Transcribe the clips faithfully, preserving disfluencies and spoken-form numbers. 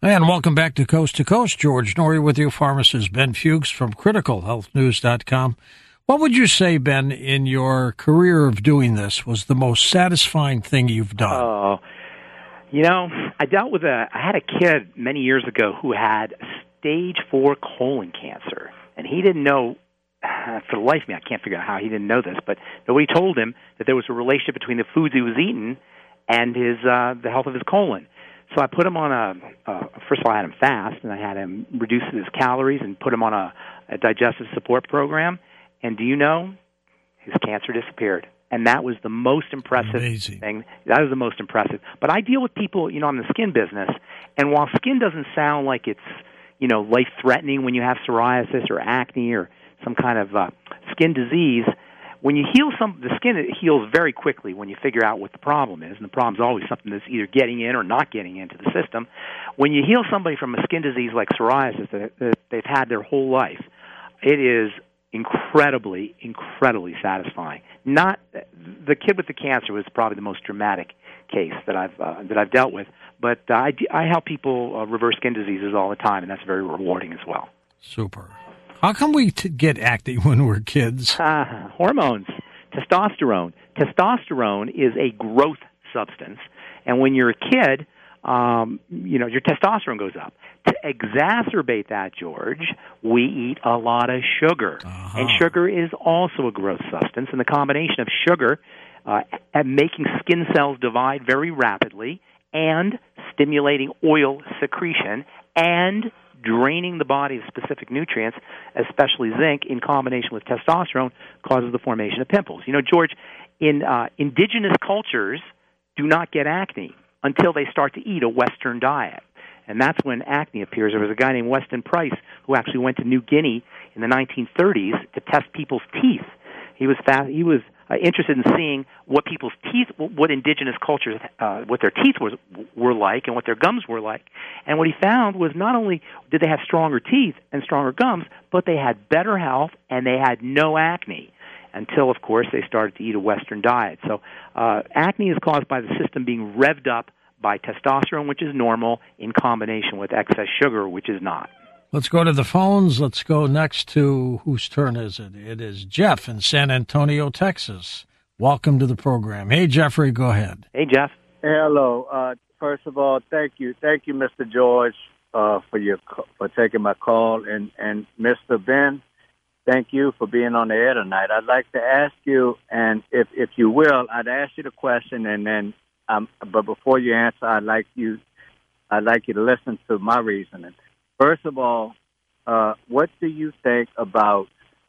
And welcome back to Coast to Coast. George Noory with you, pharmacist Ben Fuchs from critical health news dot com. What would you say, Ben, in your career of doing this was the most satisfying thing you've done? Oh, you know, I dealt with a, I had a kid many years ago who had stage four colon cancer, and he didn't know, for the life of me, I can't figure out how he didn't know this, but nobody told him that there was a relationship between the foods he was eating and his uh, the health of his colon. So I put him on a, uh, first of all, I had him fast, and I had him reduce his calories and put him on a, a digestive support program. And do you know, his cancer disappeared. And that was the most impressive Amazing. thing. That was the most impressive. But I deal with people, you know, I'm in the skin business, and while skin doesn't sound like it's, you know, life-threatening when you have psoriasis or acne or some kind of uh, skin disease, when you heal some, the skin it heals very quickly when you figure out what the problem is, and the problem's always something that's either getting in or not getting into the system. When you heal somebody from a skin disease like psoriasis that, that they've had their whole life, it is incredibly, incredibly satisfying. Not the kid with the cancer was probably the most dramatic case that I've uh, that I've dealt with, but uh, I, I help people uh, reverse skin diseases all the time, and that's very rewarding as well. Super. How come we t- get acne when we're kids? Uh, hormones, testosterone. Testosterone is a growth substance, and when you're a kid, um, you know, your testosterone goes up. To exacerbate that, George, we eat a lot of sugar, uh-huh. and sugar is also a growth substance, and the combination of sugar uh, at making skin cells divide very rapidly and stimulating oil secretion and draining the body of specific nutrients, especially zinc, in combination with testosterone, causes the formation of pimples. You know, George, in uh, indigenous cultures do not get acne until they start to eat a Western diet. And that's when acne appears. There was a guy named Weston Price who actually went to New Guinea in the nineteen thirties to test people's teeth. He was fast, he was uh, interested in seeing what people's teeth, what indigenous cultures, uh, what their teeth was, were like and what their gums were like. And what he found was not only did they have stronger teeth and stronger gums, but they had better health and they had no acne until, of course, they started to eat a Western diet. So uh, acne is caused by the system being revved up by testosterone, which is normal, in combination with excess sugar, which is not. Let's go to the phones. Let's go next to, whose turn is it? It is Jeff in San Antonio, Texas. Welcome to the program. Hey, Jeffrey, go ahead. Hey, Jeff. Hello. Uh, first of all, thank you. Thank you, Mister George, uh, for your for taking my call. And, and Mister Ben, thank you for being on the air tonight. I'd like to ask you, and if, if you will, I'd ask you the question, and then, um, but before you answer, I'd like you, I'd like you to listen to my reasoning. First of all, uh, what do you think about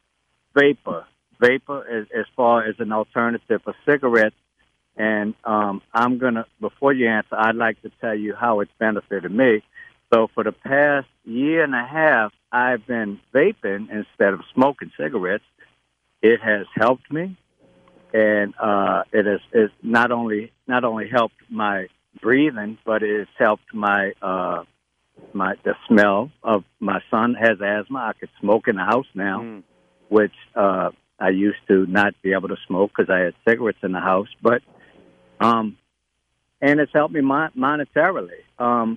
vapor? Vapor as, as far as an alternative for cigarettes. And um, I'm going to, before you answer, I'd like to tell you how it's benefited me. So for the past year and a half, I've been vaping instead of smoking cigarettes. It has helped me. And uh, it has it's not only not only helped my breathing, but it has helped my uh, my the smell of my son has asthma. I could smoke in the house now, mm. which uh, I used to not be able to smoke because I had cigarettes in the house. But um, and it's helped me mon- monetarily. Um,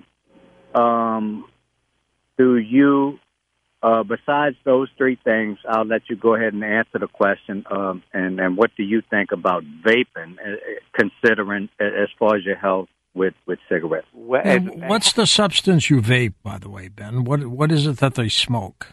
um, do you? Uh, besides those three things, I'll let you go ahead and answer the question. Um, and, and what do you think about vaping, uh, considering uh, as far as your health with, with cigarettes? And what's the substance you vape, by the way, Ben? What What is it that they smoke?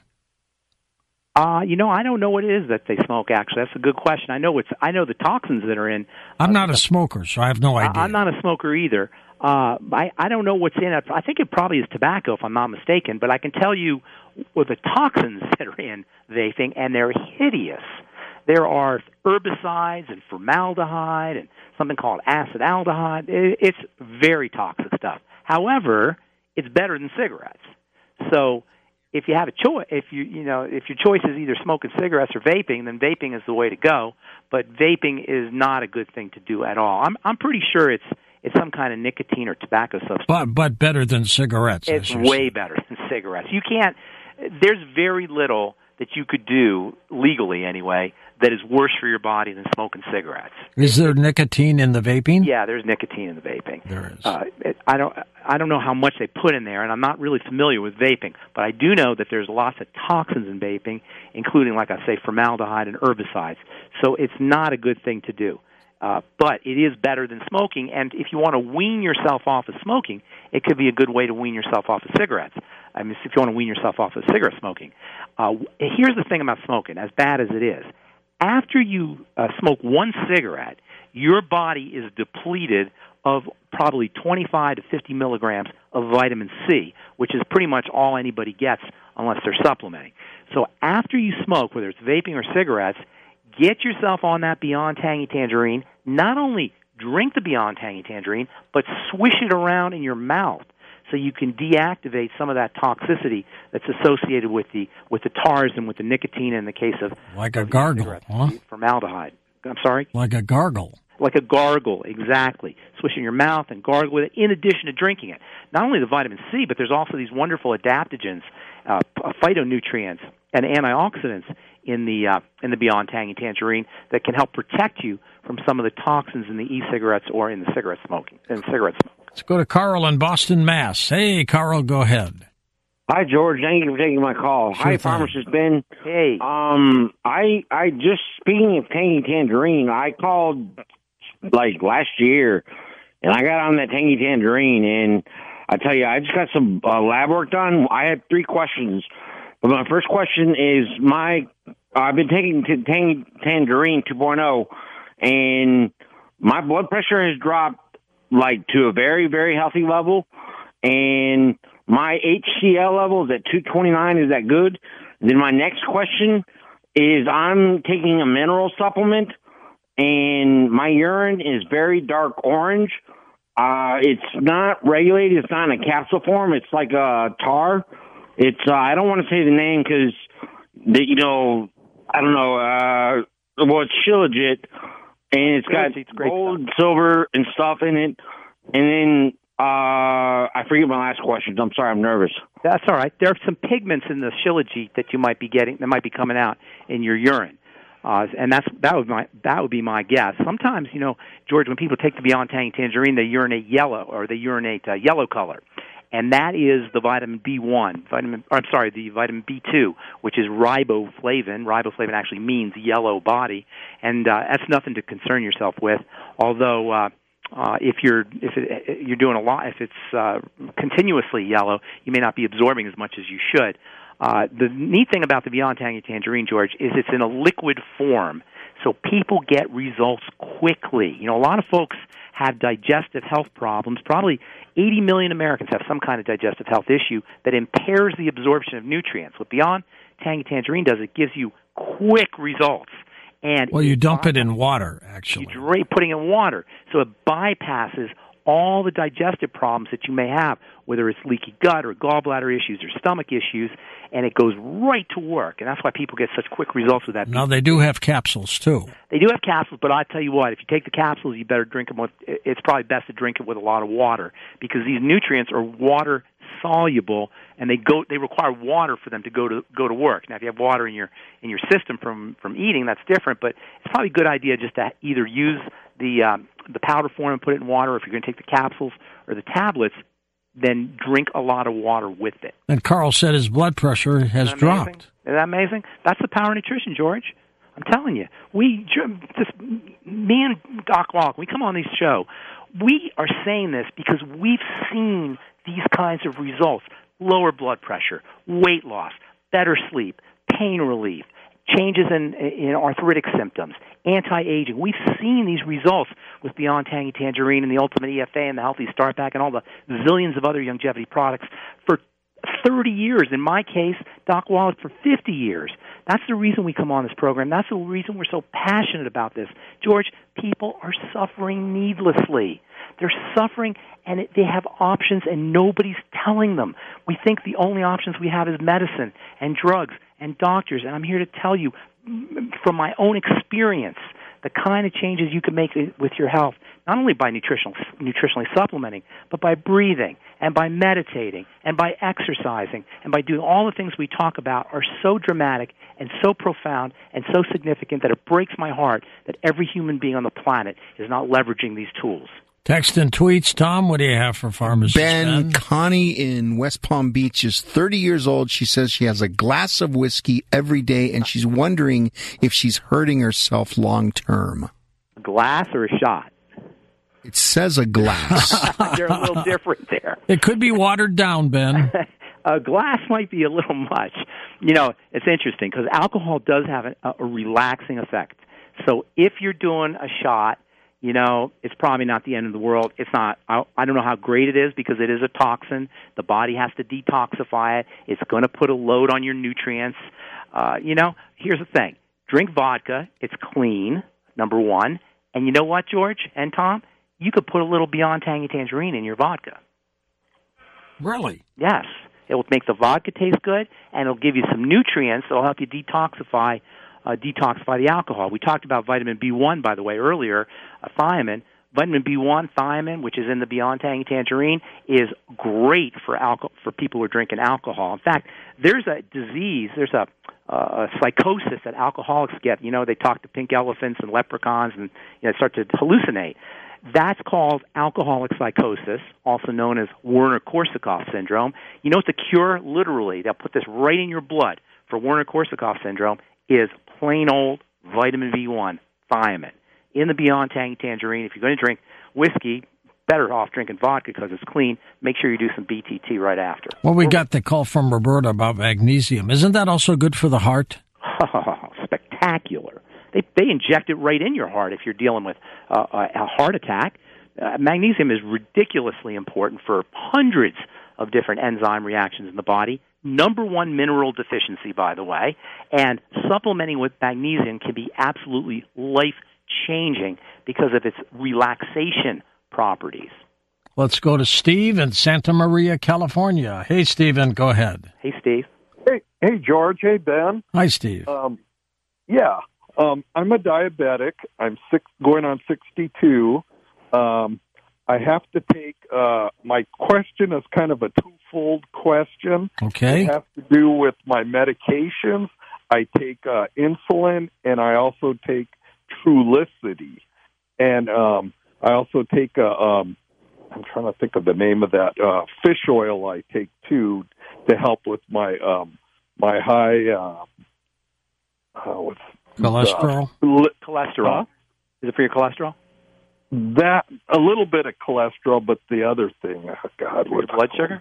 Uh, you know, I don't know what it is that they smoke, actually. That's a good question. I know it's. I know the toxins that are in. I'm uh, not a smoker, so I have no idea. I'm not a smoker either. Uh, I, I don't know what's in it. I think it probably is tobacco, if I'm not mistaken, but I can tell you what the toxins that are in vaping, and they're hideous. There are herbicides and formaldehyde and something called acetaldehyde. It's very toxic stuff. However, it's better than cigarettes. So if you have a choice, if you you know if your choice is either smoking cigarettes or vaping, then vaping is the way to go. But vaping is not a good thing to do at all. I'm I'm pretty sure it's it's some kind of nicotine or tobacco substance. But but better than cigarettes. It's way better than cigarettes. You can't. There's very little that you could do legally anyway that is worse for your body than smoking cigarettes. Is there nicotine in the vaping? Yeah, there's nicotine in the vaping. There is. Uh, it, I don't. I don't know how much they put in there, and I'm not really familiar with vaping. But I do know that there's lots of toxins in vaping, including, like I say, formaldehyde and herbicides. So it's not a good thing to do. Uh, but it is better than smoking, and if you want to wean yourself off of smoking, it could be a good way to wean yourself off of cigarettes. I mean, if you want to wean yourself off of cigarette smoking. Uh, here's the thing about smoking, as bad as it is. After you uh, smoke one cigarette, your body is depleted of probably twenty-five to fifty milligrams of vitamin C, which is pretty much all anybody gets unless they're supplementing. So after you smoke, whether it's vaping or cigarettes, get yourself on that Beyond Tangy Tangerine. Not only drink the Beyond Tangy Tangerine, but swish it around in your mouth so you can deactivate some of that toxicity that's associated with the with the tars and with the nicotine in the case of like a gargle, huh? Formaldehyde. I'm sorry? Like a gargle. Like a gargle, exactly. Swish in your mouth and gargle with it in addition to drinking it. Not only the vitamin C, but there's also these wonderful adaptogens, uh, phytonutrients, and antioxidants in the uh, in the Beyond Tangy Tangerine that can help protect you from some of the toxins in the e-cigarettes or in the cigarette smoking. In cigarette smoke. Let's go to Carl in Boston, Mass. Hey, Carl, go ahead. Hi, George. Thank you for taking my call. Sure Hi, thing. Pharmacist Ben. Hey. Um, I I just speaking of Tangy Tangerine, I called like last year, and I got on that Tangy Tangerine, and I tell you, I just got some uh, lab work done. I have three questions. But my first question is my I've been taking t- Tangy Tangerine two point oh, and my blood pressure has dropped like to a very, very healthy level, and my H C L level is at two twenty-nine. Is that good? Then my next question is I'm taking a mineral supplement, and my urine is very dark orange. Uh, it's not regulated. It's not in a capsule form. It's like a tar. It's uh, I don't want to say the name because, you know, I don't know. Uh, well, it's Shilajit, and it's got gold, silver, and stuff in it. And then uh, I forget my last question. I'm sorry, I'm nervous. That's all right. There are some pigments in the Shilajit that you might be getting that might be coming out in your urine. Uh, and that's that would my that would be my guess. Sometimes, you know, George, when people take the Beyond Tangy Tangerine, they urinate yellow or they urinate uh, yellow color, and that is the vitamin B one, vitamin. Or I'm sorry, the vitamin B two, which is riboflavin. Riboflavin actually means yellow body, and uh, that's nothing to concern yourself with. Although, uh, uh, if you're if it, you're doing a lot, if it's uh, continuously yellow, you may not be absorbing as much as you should. Uh, the neat thing about the Beyond Tangy Tangerine, George, is it's in a liquid form, so people get results quickly. You know, a lot of folks have digestive health problems. Probably eighty million Americans have some kind of digestive health issue that impairs the absorption of nutrients. What Beyond Tangy Tangerine does, it gives you quick results. And well, you dump it in water, actually. You drape putting in water, so it bypasses all the digestive problems that you may have, whether it's leaky gut or gallbladder issues or stomach issues, and it goes right to work. And that's why people get such quick results with that. Now, they do have capsules, too. They do have capsules, but I tell you what, if you take the capsules, you better drink them with, it's probably best to drink it with a lot of water, because these nutrients are water soluble, and they go they require water for them to go to go to work. Now, if you have water in your in your system from from eating, that's different, but it's probably a good idea just to either use the um, the powder form and put it in water, or if you're going to take the capsules or the tablets, then drink a lot of water with it. And Carl said his blood pressure has Isn't dropped. Isn't that amazing? That's the power of nutrition, George. I'm telling you. We just me and Doc Walk, we come on this show. We are saying this because we've seen these kinds of results: lower blood pressure, weight loss, better sleep, pain relief, changes in, in arthritic symptoms, anti-aging. We've seen these results with Beyond Tangy Tangerine and the Ultimate E F A and the Healthy Start Pack and all the zillions of other longevity products for thirty years. In my case, Doc Wallach, for fifty years. That's the reason we come on this program. That's the reason we're so passionate about this. George, people are suffering needlessly. They're suffering, and it, they have options, and nobody's telling them. We think the only options we have is medicine and drugs and doctors, and I'm here to tell you from my own experience the kind of changes you can make with your health, not only by nutritional, nutritionally supplementing, but by breathing and by meditating and by exercising and by doing all the things we talk about are so dramatic and so profound and so significant that it breaks my heart that every human being on the planet is not leveraging these tools. Text and tweets. Tom, what do you have for Pharmacist Ben? Ben? Connie in West Palm Beach is thirty years old. She says she has a glass of whiskey every day, and she's wondering if she's hurting herself long term. A glass or a shot? It says a glass. They're a little different there. It could be watered down, Ben. A glass might be a little much. You know, it's interesting because alcohol does have a, a relaxing effect. So if you're doing a shot, you know, it's probably not the end of the world. It's not. I, I don't know how great it is because it is a toxin. The body has to detoxify it. It's going to put a load on your nutrients. Uh, you know, here's the thing. Drink vodka. It's clean, number one. And you know what, George and Tom? You could put a little Beyond Tangy Tangerine in your vodka. Really? Yes. It will make the vodka taste good, and it'll give you some nutrients that will help you detoxify uh, detoxify the alcohol. We talked about vitamin B one, by the way, earlier, uh, thiamine. Vitamin B one, thiamine, which is in the Beyond Tangy Tangerine, is great for alcohol, for people who are drinking alcohol. In fact, there's a disease, there's a, uh, a psychosis that alcoholics get. You know, they talk to pink elephants and leprechauns and you know, start to hallucinate. That's called alcoholic psychosis, also known as Werner-Korsakoff syndrome. You know what the cure, literally, they'll put this right in your blood for Werner-Korsakoff syndrome, is plain old vitamin B one, thiamine. In the Beyond Tangy Tangerine, if you're going to drink whiskey, better off drinking vodka because it's clean. Make sure you do some B T T right after. Well, we got the call from Roberta about magnesium. Isn't that also good for the heart? Oh, spectacular. They they inject it right in your heart if you're dealing with uh, a heart attack. Uh, magnesium is ridiculously important for hundreds of different enzyme reactions in the body. Number one mineral deficiency, by the way. And supplementing with magnesium can be absolutely life-changing because of its relaxation properties. Let's go to Steve in Santa Maria, California. Hey, Steven, go ahead. Hey, Steve. Hey, hey, George. Hey, Ben. Hi, Steve. Um, yeah. Um, I'm a diabetic. I'm six, going on sixty-two. Um, I have to take, uh, my question is kind of a twofold question. Okay. It has to do with my medications. I take uh, insulin, and I also take Trulicity. And um, I also take, a, um, I'm trying to think of the name of that, uh, fish oil I take, too, to help with my um, my high, uh, uh, what's Cholesterol? Uh, cholesterol. Huh? Is it for your cholesterol? That, a little bit of cholesterol, but the other thing, oh God. For your blood sugar?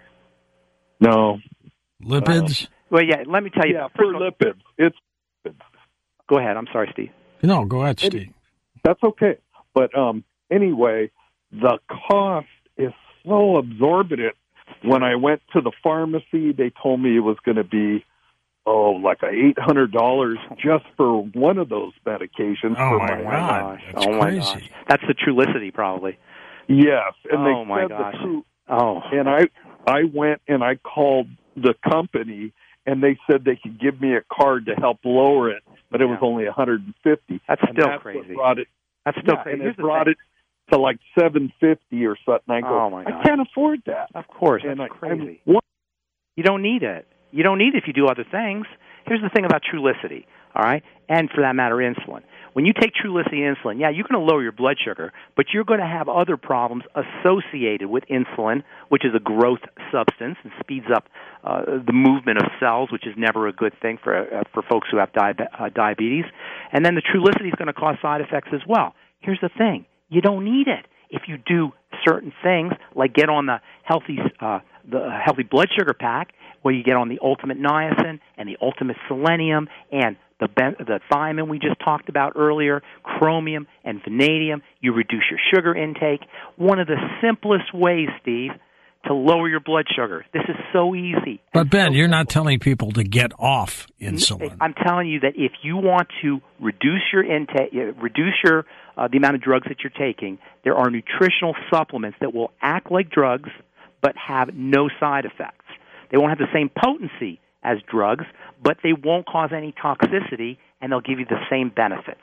No. Lipids? Uh, well, yeah, let me tell you. Yeah, for lipids. It's lipids. Go ahead. I'm sorry, Steve. No, go ahead, Steve. It, that's okay. But um, anyway, the cost is so absorbent. When I went to the pharmacy, they told me it was going to be, oh, like a eight hundred dollars just for one of those medications. Oh, for my my God. That's oh, my crazy. gosh. That's the Trulicity, probably. Yes. And Oh, they my said gosh. The true, Oh. and I, I went and I called the company, and they said they could give me a card to help lower it, but it was Yeah. only one hundred fifty. That's And still that's crazy. What brought it, That's still yeah, crazy. and Here's it the brought thing. it to like seven fifty or something. I go, Oh, my I gosh. can't afford that. Of course. That's and I, crazy. I'm, You don't need it. You don't need it if you do other things. Here's the thing about Trulicity, all right, and for that matter, insulin. When you take Trulicity insulin, yeah, you're going to lower your blood sugar, but you're going to have other problems associated with insulin, which is a growth substance and speeds up uh, the movement of cells, which is never a good thing for uh, for folks who have diabe- uh, diabetes. And then the Trulicity is going to cause side effects as well. Here's the thing. You don't need it if you do certain things, like get on the healthy uh, the healthy blood sugar pack, where you get on the ultimate niacin and the ultimate selenium and the ben- the thiamine we just talked about earlier, chromium and vanadium. You reduce your sugar intake. One of the simplest ways, Steve, to lower your blood sugar. This is so easy. But, Ben, you're not telling people to get off insulin. I'm telling you that if you want to reduce your intake, reduce your uh, the amount of drugs that you're taking, there are nutritional supplements that will act like drugs but have no side effects. They won't have the same potency as drugs, but they won't cause any toxicity, and they'll give you the same benefits.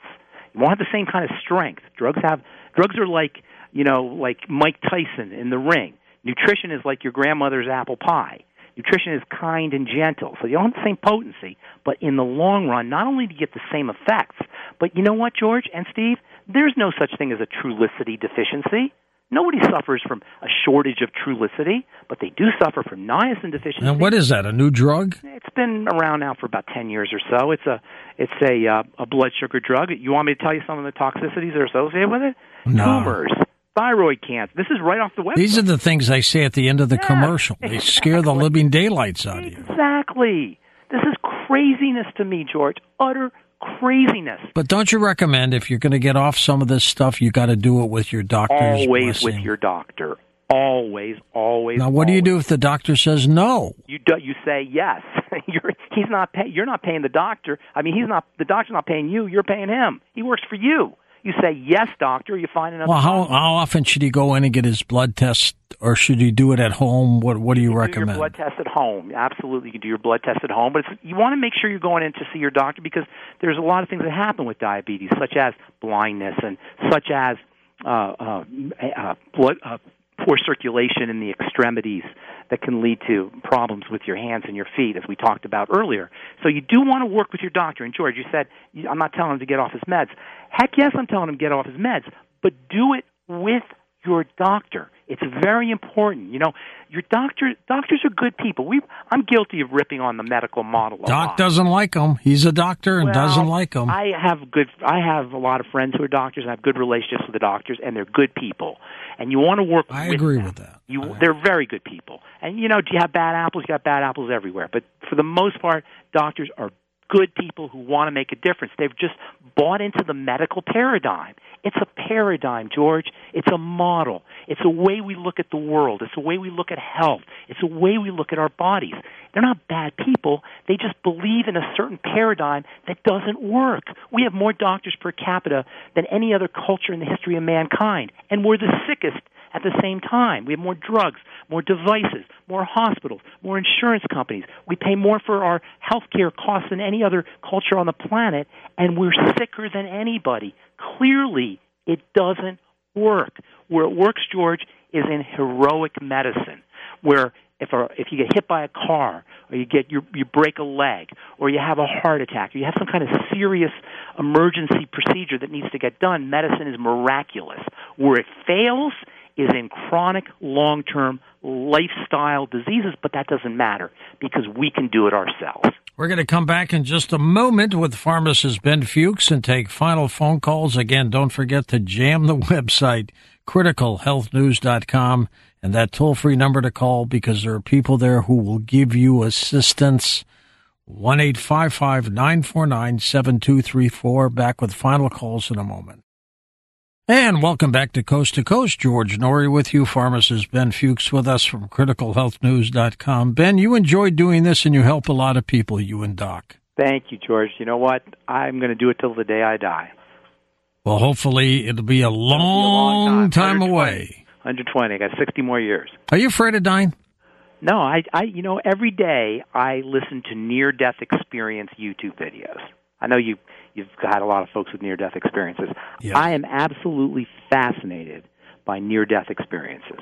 You won't have the same kind of strength. Drugs have drugs are like, you know, like Mike Tyson in the ring. Nutrition is like your grandmother's apple pie. Nutrition is kind and gentle, so you don't have the same potency, but in the long run, not only do you get the same effects, but you know what, George and Steve? There's no such thing as a Trulicity deficiency. Nobody suffers from a shortage of Trulicity, but they do suffer from niacin deficiency. And what is that, a new drug? It's been around now for about ten years or so. It's a it's a uh, a blood sugar drug. You want me to tell you some of the toxicities that are associated with it? No. Tumors, thyroid cancer. This is right off the website. These are the things they say at the end of the Yeah, commercial. They exactly. scare the living daylights out of you. Exactly. This is craziness to me, George. Utter craziness. But don't you recommend, if you're going to get off some of this stuff, you got to do it with your doctor's Always blessing? with your doctor. Always, always. Now, what do you always. do if the doctor says no? You do, you say yes. you're he's not pay, you're not paying the doctor. I mean, he's not the doctor's not paying you. You're paying him. He works for you. You say yes, doctor. You find another. Well, how how often should he go in and get his blood test, or should he do it at home? What what do you, you can recommend? Do your blood test at home. Absolutely, you can do your blood test at home. But it's, you want to make sure you're going in to see your doctor, because there's a lot of things that happen with diabetes, such as blindness and such as uh, uh, uh, blood. Uh, poor circulation in the extremities that can lead to problems with your hands and your feet, as we talked about earlier. So you do want to work with your doctor. And, George, you said, I'm not telling him to get off his meds. Heck yes, I'm telling him to get off his meds, but do it with your doctor. It's very important. You know, your doctor, doctors are good people. We, I'm guilty of ripping on the medical model a Doc lot. doesn't like him. He's a doctor and Well, doesn't like him. I have good. I have a lot of friends who are doctors, and I have good relationships with the doctors, and they're good people. And you want to work. I with agree them. with that. You, I- they're very good people. And you know, do you have bad apples? You got bad apples everywhere. But for the most part, doctors are good people who want to make a difference. They've just bought into the medical paradigm. It's a paradigm, George. It's a model. It's a way we look at the world. It's a way we look at health. It's a way we look at our bodies. They're not bad people. They just believe in a certain paradigm that doesn't work. We have more doctors per capita than any other culture in the history of mankind, and we're the sickest at the same time. We have more drugs, more devices, more hospitals, more insurance companies. We pay more for our health care costs than any other culture on the planet, and we're sicker than anybody. Clearly, it doesn't work. Where it works, George, is in heroic medicine, where if a, if you get hit by a car, or you get you, you break a leg, or you have a heart attack, or you have some kind of serious emergency procedure that needs to get done, medicine is miraculous. Where it fails is in chronic, long-term lifestyle diseases, but that doesn't matter because we can do it ourselves. We're going to come back in just a moment with pharmacist Ben Fuchs and take final phone calls. Again, don't forget to jam the website, critical health news dot com, and that toll-free number to call, because there are people there who will give you assistance. one eight five five, nine four nine, seven two three four. Back with final calls in a moment. And welcome back to Coast to Coast. George Norrie with you. Pharmacist Ben Fuchs with us from critical health news dot com. Ben, you enjoy doing this, and you help a lot of people, you and Doc. Thank you, George. You know what? I'm going to do it till the day I die. Well, hopefully it'll be a long, long time. time away. one hundred twenty. I got sixty more years. Are you afraid of dying? No, I, I, you know, every day I listen to near-death experience YouTube videos. I know you, you've had a lot of folks with near-death experiences. Yes. I am absolutely fascinated by near-death experiences.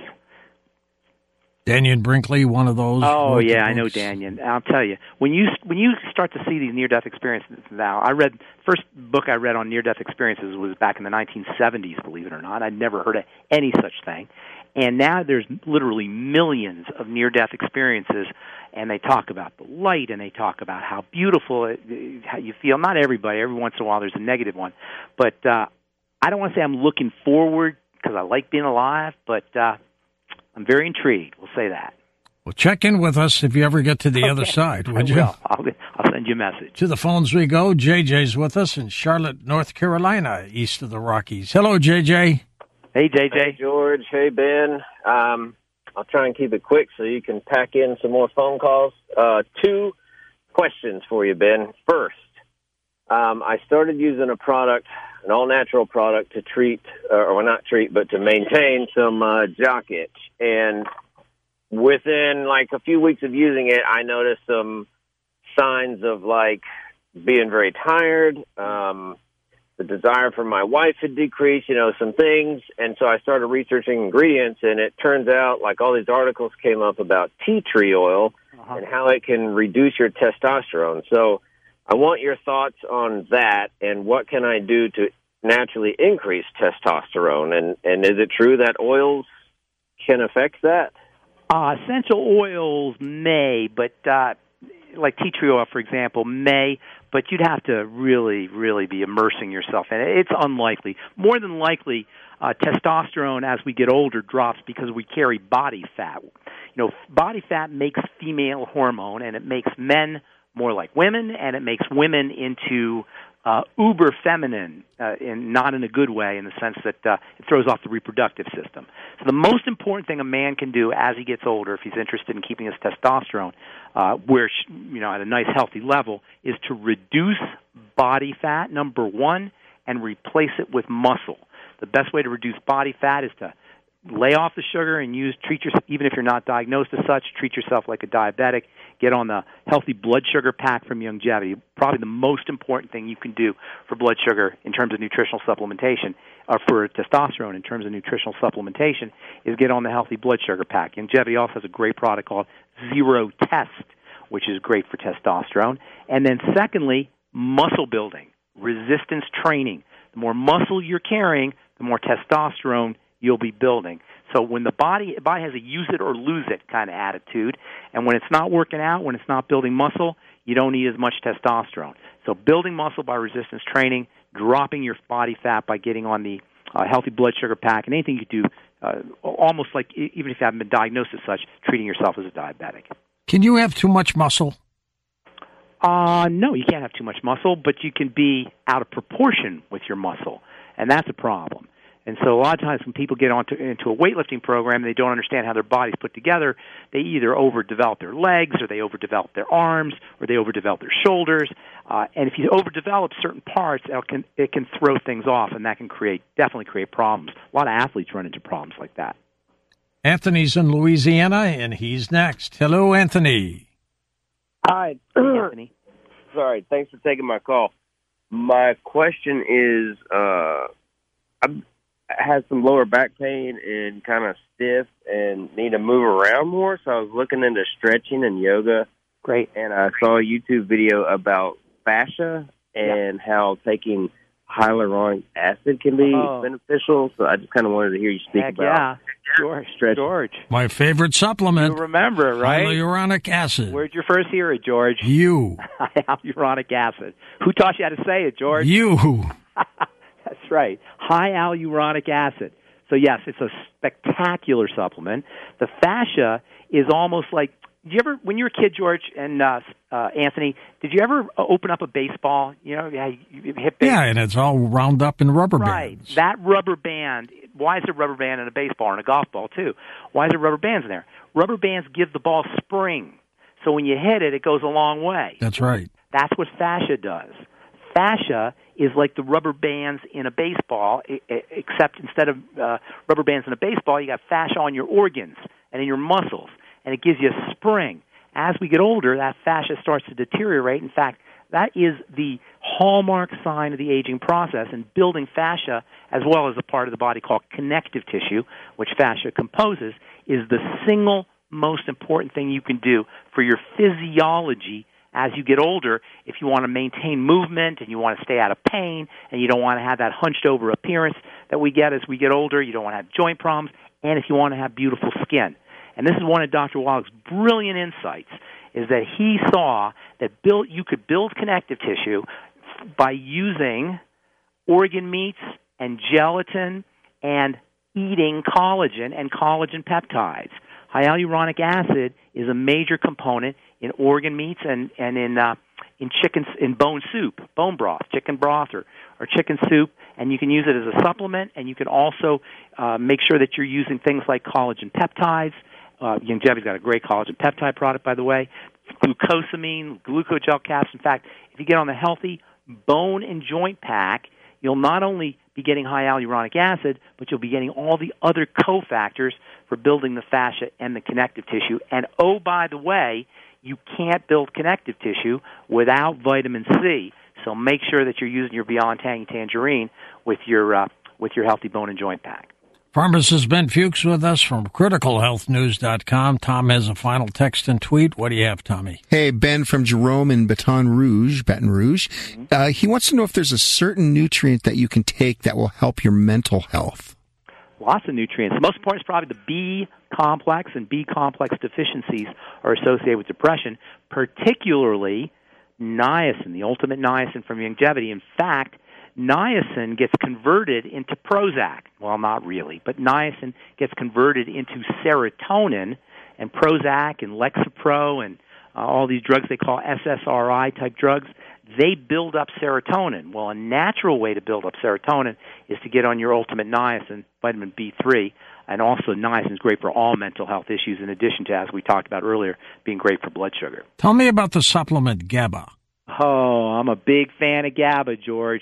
Daniel Brinkley, one of those. Oh wrote the yeah, I know books. Daniel. I'll tell you, when you when you start to see these near-death experiences now, I read first book I read on near-death experiences was back in the nineteen seventies. Believe it or not, I'd never heard of any such thing, and now there's literally millions of near-death experiences, and they talk about the light, and they talk about how beautiful it, how you feel. Not everybody. Every once in a while, there's a negative one, but uh, I don't want to say I'm looking forward because I like being alive, but uh, I'm very intrigued. We'll say that. Well, check in with us if you ever get to the Okay. other side, would I you? will. I'll, I'll send you a message. To the phones we go. J J's with us in Charlotte, North Carolina, east of the Rockies. Hello, J J. Hey, J J. Hey, George. Hey, Ben. Um, I'll try and keep it quick so you can pack in some more phone calls. Uh, two questions for you, Ben. First, um, I started using a product, an all-natural product to treat, uh, or well, not treat, but to maintain some uh, jock itch. And within, like, a few weeks of using it, I noticed some signs of, like, being very tired, um, the desire for my wife had decreased, you know, some things. And so I started researching ingredients, and it turns out, like, all these articles came up about tea tree oil uh-huh. and how it can reduce your testosterone. So I want your thoughts on that, and what can I do to naturally increase testosterone? And, and is it true that oils can affect that? Uh, essential oils may, but uh, like tea tree oil, for example, may, but you'd have to really, really be immersing yourself in it. It's unlikely. More than likely, uh, testosterone as we get older drops because we carry body fat. You know, body fat makes female hormone, and it makes men more like women, and it makes women into uh, uber feminine, uh, in not in a good way, in the sense that uh, it throws off the reproductive system. So the most important thing a man can do as he gets older, if he's interested in keeping his testosterone uh, where you know at a nice healthy level, is to reduce body fat, number one, and replace it with muscle. The best way to reduce body fat is to lay off the sugar and use treat yourself, even if you're not diagnosed as such, treat yourself like a diabetic. Get on the healthy blood sugar pack from Youngevity. Probably the most important thing you can do for blood sugar in terms of nutritional supplementation, or for testosterone in terms of nutritional supplementation, is get on the healthy blood sugar pack. Youngevity also has a great product called Zero Test, which is great for testosterone. And then secondly, muscle building, resistance training. The more muscle you're carrying, the more testosterone you'll be building. So when the body, the body has a use it or lose it kind of attitude, and when it's not working out, when it's not building muscle, you don't need as much testosterone. So building muscle by resistance training, dropping your body fat by getting on the uh, healthy blood sugar pack, and anything you do, uh, almost like, even if you haven't been diagnosed as such, treating yourself as a diabetic. Can you have too much muscle? Uh, no, you can't have too much muscle, but you can be out of proportion with your muscle, and that's a problem. And so a lot of times when people get onto into a weightlifting program, they don't understand how their body's put together. They either overdevelop their legs, or they overdevelop their arms, or they overdevelop their shoulders. Uh, and if you overdevelop certain parts, it can, it can throw things off, and that can create definitely create problems. A lot of athletes run into problems like that. Anthony's in Louisiana, and he's next. Hello, Anthony. Hi, Anthony. Sorry, thanks for taking my call. My question is, uh, I've had some lower back pain and kind of stiff and need to move around more, so I was looking into stretching and yoga. Great. And I saw a YouTube video about fascia and yeah. how taking hyaluronic acid can be oh. beneficial, so I just kind of wanted to hear you speak Heck about yeah. George, stretching. George. My favorite supplement. You remember, right? Hyaluronic acid. Where'd you first hear it, George? You. Hyaluronic acid. Who taught you how to say it, George? You. That's right. Hyaluronic acid. So, yes, it's a spectacular supplement. The fascia is almost like, did you ever, when you were a kid, George and uh, uh, Anthony, did you ever open up a baseball? You know, yeah, you hit baseball. Yeah, and it's all wound up in rubber right. bands. That rubber band, why is there rubber band in a baseball and a golf ball, too? Why is there rubber bands in there? Rubber bands give the ball spring. So when you hit it, it goes a long way. That's right. That's what fascia does. Fascia is like the rubber bands in a baseball, except instead of uh, rubber bands in a baseball, you got fascia on your organs and in your muscles, and it gives you a spring. As we get older, that fascia starts to deteriorate. In fact, that is the hallmark sign of the aging process, and building fascia, as well as a part of the body called connective tissue, which fascia composes, is the single most important thing you can do for your physiology as you get older. If you want to maintain movement and you want to stay out of pain and you don't want to have that hunched over appearance that we get as we get older, you don't want to have joint problems, and if you want to have beautiful skin. And this is one of Doctor Wallach's brilliant insights, is that he saw that build, you could build connective tissue by using organ meats and gelatin and eating collagen and collagen peptides. Hyaluronic acid is a major component in organ meats and, and in uh, in chicken in bone soup, bone broth, chicken broth or, or chicken soup, and you can use it as a supplement, and you can also uh, make sure that you're using things like collagen peptides. Uh, Youngevity's got a great collagen peptide product, by the way, glucosamine, glucogel caps. In fact, if you get on the healthy bone and joint pack, you'll not only be getting hyaluronic acid, but you'll be getting all the other cofactors for building the fascia and the connective tissue. And oh, by the way, you can't build connective tissue without vitamin C. So make sure that you're using your Beyond Tangy Tangerine with your uh, with your Healthy Bone and Joint Pack. Pharmacist Ben Fuchs with us from critical health news dot com. Tom has a final text and tweet. What do you have, Tommy? Hey, Ben from Jerome in Baton Rouge, Baton Rouge. Mm-hmm. Uh, he wants to know if there's a certain nutrient that you can take that will help your mental health. Lots of nutrients. The most important is probably the B complex, and B complex deficiencies are associated with depression, particularly niacin, the ultimate niacin from Youngevity. In fact, niacin gets converted into Prozac. Well, not really, but niacin gets converted into serotonin, and Prozac and Lexapro and uh, all these drugs they call S S R I-type drugs, they build up serotonin. Well, a natural way to build up serotonin is to get on your ultimate niacin, vitamin B three, and also niacin is great for all mental health issues in addition to, as we talked about earlier, being great for blood sugar. Tell me about the supplement GABA. Oh, I'm a big fan of GABA, George.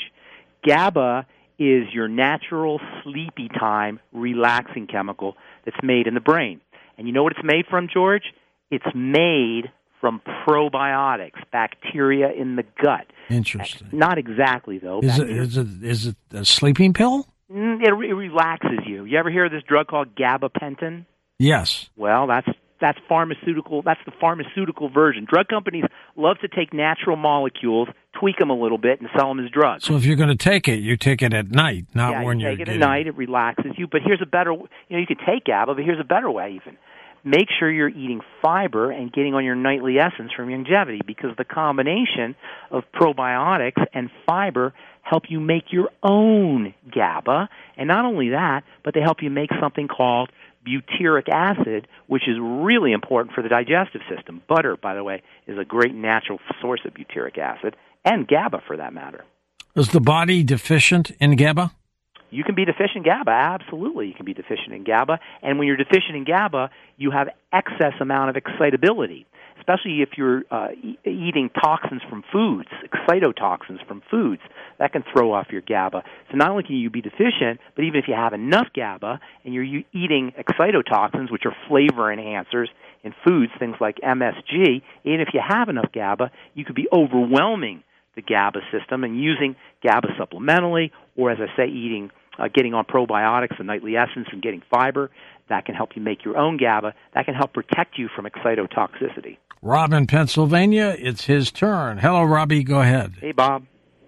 GABA is your natural sleepy time relaxing chemical that's made in the brain. And you know what it's made from, George? It's made from probiotics, bacteria in the gut. Interesting. Not exactly, though. Is it, is it is it a sleeping pill? Mm, it, it relaxes you. You ever hear of this drug called gabapentin? Yes. Well, that's that's pharmaceutical. That's the pharmaceutical version. Drug companies love to take natural molecules, tweak them a little bit, and sell them as drugs. So if you're going to take it, you take it at night, not yeah, when you you're take it getting... at night. It relaxes you. But here's a better. You know, you can take GABA, but here's a better way even. Make sure you're eating fiber and getting on your nightly essence from Youngevity, because the combination of probiotics and fiber help you make your own GABA. And not only that, but they help you make something called butyric acid, which is really important for the digestive system. Butter, by the way, is a great natural source of butyric acid, and GABA for that matter. Is the body deficient in GABA? You can be deficient in GABA. Absolutely, you can be deficient in GABA. And when you're deficient in GABA, you have excess amount of excitability, especially if you're uh, e- eating toxins from foods, excitotoxins from foods. That can throw off your GABA. So not only can you be deficient, but even if you have enough GABA and you're u- eating excitotoxins, which are flavor enhancers in foods, things like M S G, even if you have enough GABA, you could be overwhelming the GABA system and using GABA supplementally, or as I say, eating, uh, getting on probiotics, the nightly essence, and getting fiber. That can help you make your own GABA. That can help protect you from excitotoxicity. Rob in Pennsylvania, it's his turn. Hello, Robbie. Go ahead. Hey, Bob.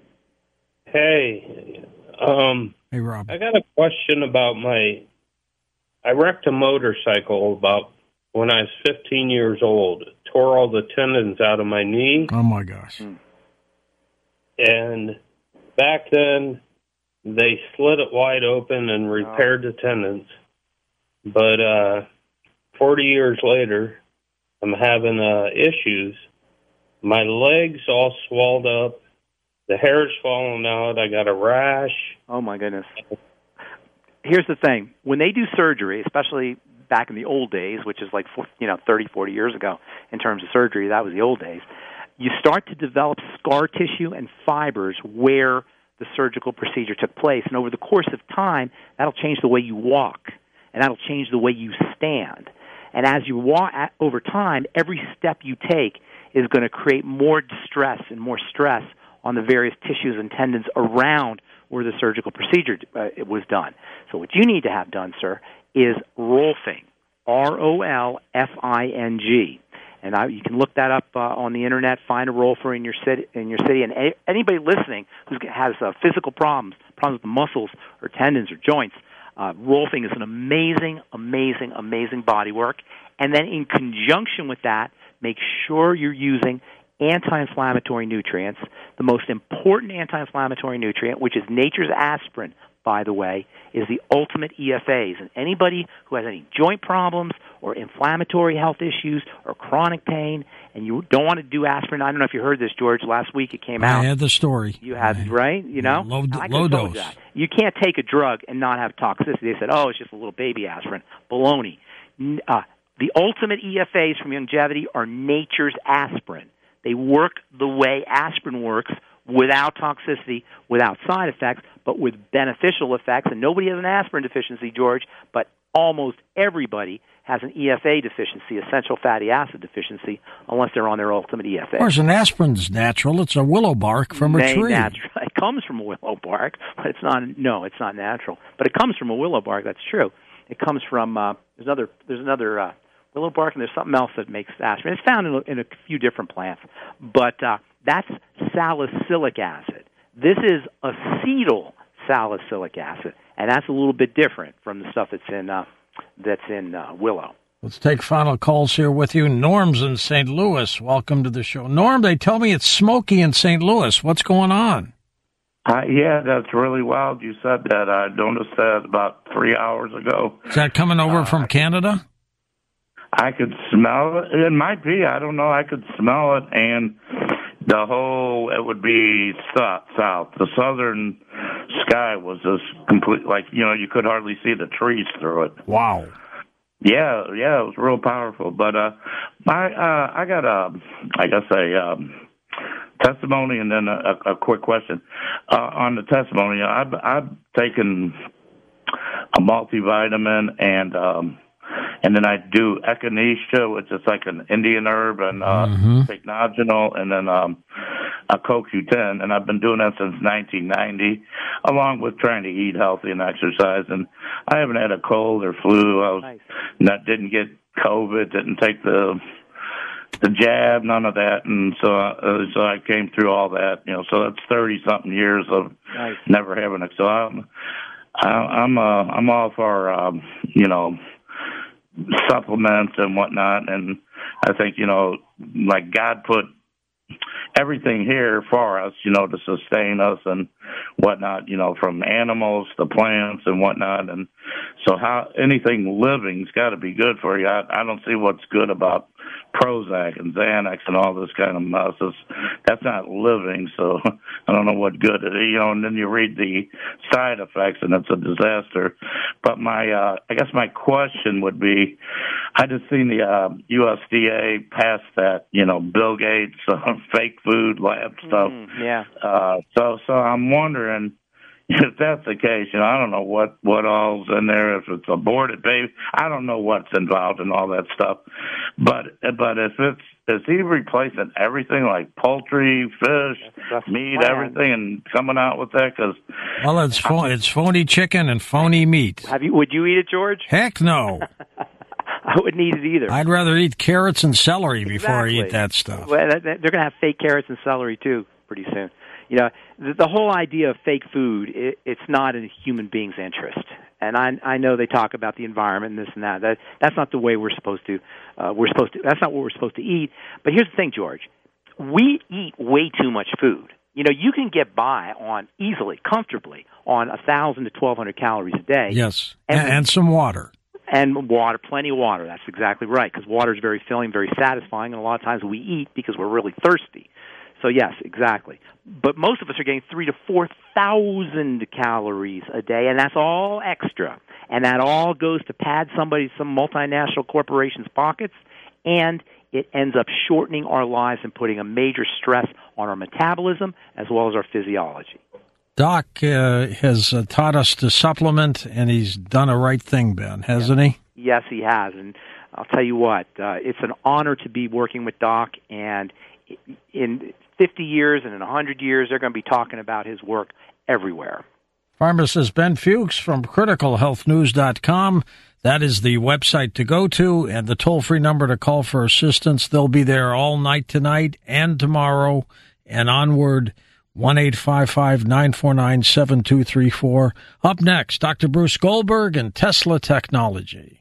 Hey, um, hey, Rob. I got a question about my. I wrecked a motorcycle about when I was fifteen years old. Tore all the tendons out of my knee. Oh my gosh! Hmm. And back then, they slit it wide open and repaired the tendons. But uh, forty years later, I'm having uh, issues. My legs all swelled up. The hair's falling out. I got a rash. Oh, my goodness. Here's the thing. When they do surgery, especially back in the old days, which is like, you know, thirty, forty years ago in terms of surgery, that was the old days, you start to develop scar tissue and fibers where the surgical procedure took place. And over the course of time, that'll change the way you walk, and that'll change the way you stand. And as you walk over time, every step you take is going to create more distress and more stress on the various tissues and tendons around where the surgical procedure uh, was done. So what you need to have done, sir, is Rolfing, R O L F I N G. And I, you can look that up uh, on the internet. Find a Rolfer in your city. In your city, and a, anybody listening who has uh, physical problems, problems with the muscles or tendons or joints, uh, Rolfing is an amazing, amazing, amazing body work. And then in conjunction with that, make sure you're using anti-inflammatory nutrients. The most important anti-inflammatory nutrient, which is nature's aspirin, by the way, is the ultimate E F As. And anybody who has any joint problems or inflammatory health issues or chronic pain, and you don't want to do aspirin, I don't know if you heard this, George, last week it came out. I had the story. You had, right? You know? Low, I low dose. That. You can't take a drug and not have toxicity. They said, oh, it's just a little baby aspirin. Baloney. Uh, the ultimate E F As from Youngevity are nature's aspirin. They work the way aspirin works without toxicity, without side effects, but with beneficial effects. And nobody has an aspirin deficiency, George, but almost everybody has an E F A deficiency, essential fatty acid deficiency, unless they're on their ultimate E F A. Of course, an aspirin's natural. It's a willow bark from a Nay, tree. Natural. It comes from a willow bark, but it's not. No, it's not natural. But it comes from a willow bark. That's true. It comes from uh, there's another there's another uh, willow bark, and there's something else that makes aspirin. It's found in a, in a few different plants, but uh, that's salicylic acid. This is acetyl salicylic acid, and that's a little bit different from the stuff that's in uh, that's in uh, willow. Let's take final calls here with you. Norm's in Saint Louis. Welcome to the show. Norm, they tell me it's smoky in Saint Louis. What's going on? Uh, yeah, that's really wild. You said that. I noticed that about three hours ago. Is that coming over uh, from Canada? I could smell it. It might be. I don't know. I could smell it, and the whole, it would be south. The southern sky was just complete, like, you know, you could hardly see the trees through it. Wow. Yeah, yeah, it was real powerful. But uh, my, uh, I got a, I guess a um, testimony, and then a, a quick question uh, on the testimony. I've, I've taken a multivitamin, and um, and then I do echinacea, which is like an Indian herb, and uh, mm-hmm. pycnogenol, and then um, a C O Q ten, and I've been doing that since nineteen ninety, along with trying to eat healthy and exercise. And I haven't had a cold or flu. I was Nice. not didn't get COVID, didn't take the the jab, none of that, and so uh, so I came through all that. You know, so that's thirty something years of Nice. never having it. So I'm I, I'm uh, I'm all for um, you know, supplements and whatnot, and I think, you know, like God put everything here for us, you know, to sustain us and whatnot, you know, from animals to plants and whatnot. And so how anything living's got to be good for you. I, I don't see what's good about Prozac and Xanax and all this kind of mess. It's, that's not living, so I don't know what good it is, you know, and then you read the side effects and it's a disaster. But my, uh, I guess my question would be, I just seen the uh, U S D A pass that, you know, Bill Gates uh, fake food lab stuff. Mm, yeah. Uh, so, so I'm wondering if that's the case. You know, I don't know what what all's in there. If it's aborted baby, I don't know what's involved in all that stuff. But but if it's is he replacing everything like poultry, fish, That's, that's meat, the plan. everything, and coming out with that? Because Well, it's pho- it's phony chicken and phony meat. Have you? Would you eat it, George? Heck no. I wouldn't eat it either. I'd rather eat carrots and celery before I Exactly. eat that stuff. Well, that, that, they're going to have fake carrots and celery too pretty soon. You know, the, the whole idea of fake food, it, it's not in a human being's interest. And I, I know they talk about the environment and this and that. That that's not the way we're supposed to. Uh, we're supposed to. That's not what we're supposed to eat. But here's the thing, George. We eat way too much food. You know, you can get by on easily, comfortably, on a thousand to twelve hundred calories a day. Yes, And- and, and some water. And water, plenty of water. That's exactly right, because water is very filling, very satisfying, and a lot of times we eat because we're really thirsty. So yes, exactly. But most of us are getting three to four thousand calories a day, and that's all extra. And that all goes to pad somebody, some multinational corporation's pockets, and it ends up shortening our lives and putting a major stress on our metabolism as well as our physiology. Doc uh, has uh, taught us to supplement, and he's done a right thing, Ben, hasn't he? Yes, he has, and I'll tell you what, uh, it's an honor to be working with Doc, and in fifty years and in one hundred years, they're going to be talking about his work everywhere. Pharmacist Ben Fuchs from critical health news dot com. That is the website to go to and the toll-free number to call for assistance. They'll be there all night tonight and tomorrow and onward. one eight five five, nine four nine, seven two three four. Up next, Doctor Bruce Goldberg and Tesla Technology.